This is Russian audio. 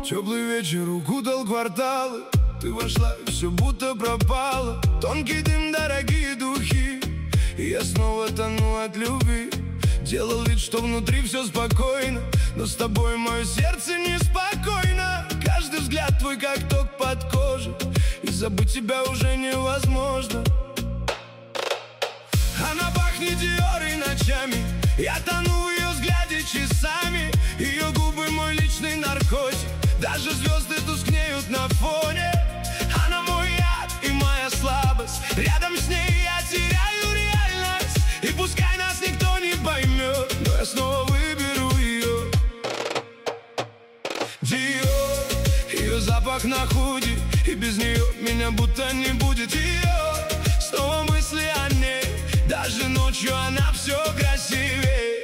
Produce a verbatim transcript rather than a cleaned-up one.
Теплый вечер укутал кварталы. Ты вошла и все будто пропало. Тонкий дым, дорогие духи, и я снова тону от любви. Делал вид, что внутри все спокойно, но с тобой мое сердце неспокойно. Каждый взгляд твой как ток под кожей, и забыть тебя уже невозможно. Она пахнет Диорой ночами, я тону в ее взгляде часами. Ее губы мой личный наркотик, даже звезды тускнеют на фоне. Она мой яд и моя слабость, рядом с ней я теряю реальность. И пускай нас никто не поймет, но я снова выберу ее. Диор, ее запах на худи, и без нее меня будто не будет. Ее снова мысли о ней, даже ночью она все красивее.